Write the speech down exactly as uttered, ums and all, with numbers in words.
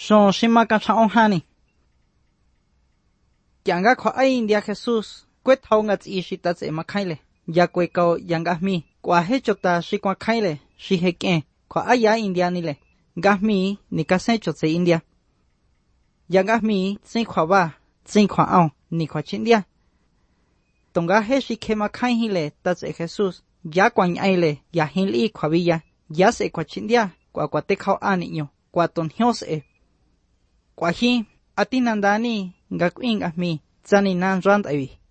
son shima can chao hani yanga kho ai India Jesus quét thau ngats i shita tse ma khaile ya kwe ko yanga mi kwa he chota shi kwa khaile shi he ke kho aya India ni le ga mi ni ka se chot se India yanga mi tsin khwa ba tsin khwa au ni khwa chin dia tonga he shi ke ma khai hi le ta tse Jesus ya kwang ai le ya hin li khwa bi ya ya se khwa chin dia kwa kwa te khau ani nyo kwa ton hyos e kwa hi atinandani ga kwing a mi chani nan ran ai